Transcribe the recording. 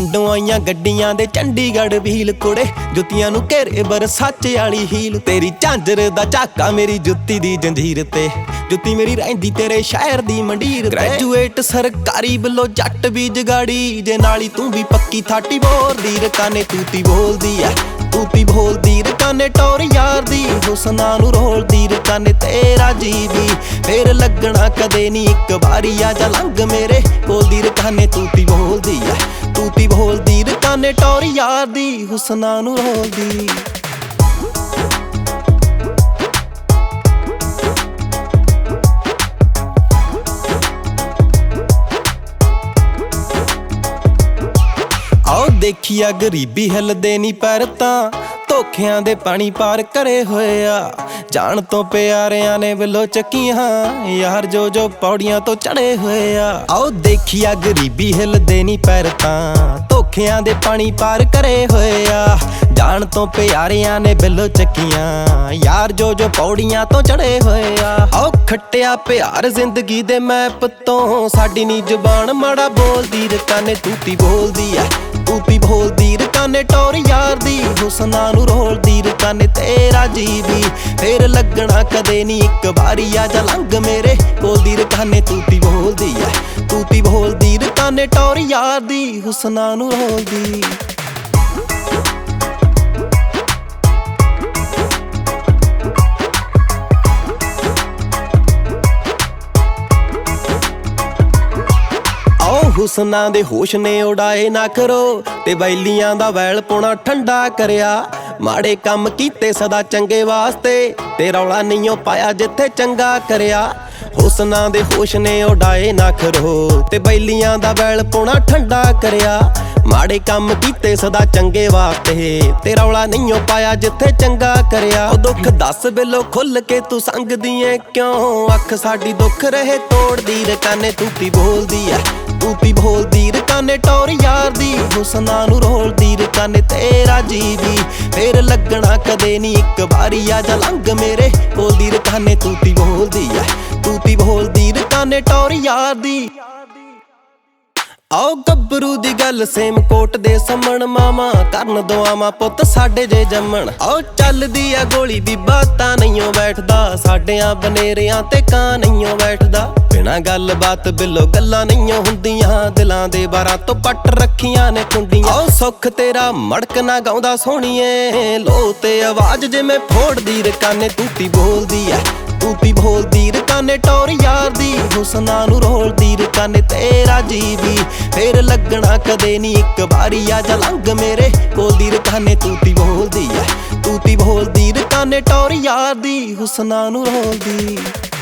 ਪਿੰਡੋਂ ਆਈਆਂ ਗੱਡੀਆਂ ਦੇ ਚੰਡੀਗੜ੍ਹ ਵੀਲ ਕੁੜੇ, ਜੁੱਤੀਆਂ ਨੂੰ ਘੇਰੇ ਬਰਸਾਚੇ ਵਾਲੀ ਹੀਲ। ਤੇਰੀ ਝਾਂਜਰ ਦਾ ਝਾਕਾ ਮੇਰੀ ਜੁੱਤੀ ਦੀ ਜੰਜੀਰ ਤੇ, ਜੁੱਤੀ ਮੇਰੀ ਰਹਿੰਦੀ ਤੇਰੇ ਸ਼ਹਿਰ ਦੀ ਮੰਡੀਰ ਤੇ। ਗ੍ਰੈਜੂਏਟ ਸਰਕਾਰੀ ਵੱਲੋਂ ਜੱਟ ਵੀ ਜਗਾੜੀ, ਜੇ ਨਾਲੀ ਤੂੰ ਵੀ ਪੱਕੀ ਥਾਟੀ ਬੋਲਦੀ ਰਕਾਨੇ ਤੂਤੀ ਬੋਲਦੀ ਐ, ਤੂਤੀ ਬੋਲਦੀ ਰਕਾਨੇ ਟੌਰ ਯਾਰ ਦੀ, ਹੁਸਨਾਂ ਨੂੰ ਰੋਲਦੀ ਰਕਾਨੇ ਤੇਰਾ ਜੀਵੀ। ਫੇਰ ਲੱਗਣਾ ਕਦੇ ਨੀ ਇੱਕ ਵਾਰੀ ਆ ਜਾ ਲੰਘ ਮੇਰੇ ਬੋਲਦੀ ਰਕਾਨੇ ਤੂਤੀ ਬੋਲਦੀ ਐ, ਤੂਤੀ ਬੋਲਦੀ ਰਕਾਨੇ ਟੌਰ ਯਾਰ ਦੀ, ਹੁਸਨਾਂ ਨੂੰ ਰੋਲਦੀ। ਆਓ ਦੇਖੀਆ ਗਰੀਬੀ ਹਿੱਲਦੇ ਨੀ ਪੈਰ ਤਾਂ, ਧੋਖਿਆਂ ਦੇ ਪਾਣੀ ਪਾਰ ਕਰੇ ਹੋਏ ਆ। ਜਾਣ ਤੋਂ ਪਿਆਰਿਆਂ ਨੇ ਵੱਲੋਂ ਚੱਕੀਆਂ ਯਾਰ, ਜੋ ਪੌੜੀਆਂ ਤੋਂ ਚੜੇ ਹੋਏ ਆ। ਆਓ ਦੇਖੀਆ ਗਰੀਬੀ ਹਿੱਲਦੇ ਨੀ ਪੈਰ ਤਾਂ, ਧੋਖਿਆਂ ਦੇ ਪਾਣੀ ਪਾਰ ਕਰੇ ਹੋਏ ਆ। ਜਾਣ ਤੋਂ ਪਿਆਰਿਆਂ ਨੇ ਵੱਲੋਂ ਚੱਕੀਆਂ ਯਾਰ, ਜੋ ਪੌੜੀਆਂ ਤੋਂ ਚੜੇ ਹੋਏ ਆ। ਆਓ ਖੱਟਿਆ ਪਿਆਰ ਜ਼ਿੰਦਗੀ ਦੇ ਮੈਪ ਤੋਂ, ਸਾਡੀ ਨੀ ਜ਼ੁਬਾਨ ਮਾੜਾ ਬੋਲਦੀ ਰਕਾਨੇ ਤੂਤੀ ਬੋਲਦੀ ਐ, ਤੂਤੀ ਬੋਲਦੀ ਰਕਾਨੇ ਟੌਰ ਯਾਰ ਦੀ, ਹੁਸਨਾਂ ਨੂੰ ਰੋਲਦੀ ਰਕਾਨੇ ਤੇਰਾ ਜੀਵੀ। ਫੇਰ ਲੱਗਣਾ ਕਦੇ ਨੀ ਇੱਕ ਵਾਰੀ ਆ ਜਾ ਲੰਘ ਮੇਰੇ ਬੋਲਦੀ ਰਕਾਨੇ ਤੂਤੀ ਬੋਲਦੀ ਐ, ਤੂਤੀ ਬੋਲਦੀ ਰਕਾਨੇ ਟੌਰ ਯਾਰ ਦੀ, ਹੁਸਨਾਂ ਨੂੰ ਰੋਲਦੀ। ਹੁਸਨਾਂ ਦੇ ਹੋਸ਼ ਨੇ ਉਡਾਏ ਨਾ ਕਰੋ, ਤੇ ਬੈਲੀਆਂ ਦਾ ਵੈਲ ਪਾਉਣਾ ਠੰਡਾ ਕਰਿਆ। ਮਾੜੇ ਕੰਮ ਕੀਤੇ ਸਦਾ ਚੰਗੇ ਵਾਸਤੇ, ਤੇ ਰੌਲਾ ਨਹੀਂਓ ਪਾਇਆ ਜਿੱਥੇ ਚੰਗਾ ਕਰਿਆ। ਹੁਸਨਾਂ ਦੇ ਹੋਸ਼ ਨੇ ਉਡਾਏ ਨਾ ਕਰੋ, ਤੇ ਬੈਲੀਆਂ ਦਾ ਵੈਲ ਪਾਉਣਾ ਠੰਡਾ ਕਰਿਆ। ਮਾੜੇ ਕੰਮ ਕੀਤੇ ਸਦਾ ਚੰਗੇ ਵਾਸਤੇ, ਤੇ ਰੌਲਾ ਨਹੀਂਓ ਪਾਇਆ ਜਿੱਥੇ ਚੰਗਾ ਕਰਿਆ। ਉਹ ਦੁੱਖ ਦੱਸ ਬਿੱਲੋ ਖੁੱਲ ਕੇ ਤੂੰ ਸੰਗਦੀ ਏ ਕਿਉਂ, ਅੱਖ ਸਾਡੀ ਦੁੱਖ ਰਹੇ ਤੋੜਦੀ ਰਕਾਨੇ ਤੂਤੀ ਬੋਲਦੀ ਐ, ਤੂਤੀ ਬੋਲਦੀ ਰਕਾਨੇ ਟੌਰ ਯਾਰ ਦੀ, ਹੁਸਨਾਂ ਨੂੰ ਰੋਲਦੀ ਰਕਾਨੇ ਤੇਰਾ ਜੀਵੀ। ਫੇਰ ਲੱਗਣਾ ਕਦੇ ਨੀ ਇੱਕ ਵਾਰੀ ਆ ਜਾ ਲੰਘ ਮੇਰੇ ਬੋਲਦੀ ਰਕਾਨੇ ਤੂਤੀ ਬੋਲਦੀ ਐ, ਤੂਤੀ ਬੋਲਦੀ ਰਕਾਨੇ ਟੌਰ ਯਾਰ ਦੀ। ਆਓ ਗੱਭਰੂ ਦੀ ਗੱਲ ਸੇਮ ਕੋਟ ਦੇ ਸਮਣ, ਮਾਮਾ ਕਰਨ ਦੁਆਵਾਂ ਪੁੱਤ ਸਾਡੇ ਜੇ ਜੰਮਣ। ਆਓ ਚੱਲਦੀ ਆ ਗੋਲੀ ਬੀਬਾ ਤਾਂ ਨਹੀਂਓ ਬੈਠਦਾ, ਸਾਡਿਆਂ ਬਨੇਰਿਆਂ ਤੇ ਕਾਂ ਨਹੀਂਓ ਬੈਠਦਾ। ਬਿਨਾਂ ਗੱਲ ਬਾਤ ਬਿੱਲੋ ਗੱਲਾਂ ਨਹੀਂਓ ਹੁੰਦੀਆਂ, ਦਿਲਾਂ ਦੇ ਬਾਰਾਂ ਤੋਂ ਪੱਟ ਰੱਖੀਆਂ ਨੇ ਕੁੰਡੀਆਂ। ਆਓ ਸੁੱਖ ਤੇਰਾ ਮੜਕ ਨਾ ਗਾਉਂਦਾ ਸੋਹਣੀਏ, ਲੋ ਤੇ ਆਵਾਜ਼ ਜਿਵੇਂ ਫੋੜਦੀ ਰਕਾਨੇ ਤੂਤੀ ਬੋਲਦੀ ਐ, ਤੂਤੀ ਬੋਲਦੀ ਰਕਾਨੇ ਟੌਰ ਯਾਰ ਦੀ, ਹੁਸਨਾਂ ਨੂੰ ਰੋਲਦੀ ਰਕਾਨੇ ਤੇਰਾ ਜੀਵੀ। ਫੇਰ ਲੱਗਣਾ ਕਦੇ ਨੀ ਇੱਕ ਵਾਰੀ ਆ ਜਾ ਲੰਘ ਮੇਰੇ ਬੋਲਦੀ ਰਕਾਨੇ ਤੂਤੀ ਬੋਲਦੀ ਐ, ਤੂਤੀ ਬੋਲਦੀ ਰਕਾਨੇ ਟੌਰ ਯਾਰ ਦੀ, ਹੁਸਨਾਂ ਨੂੰ ਰੋਲਦੀ।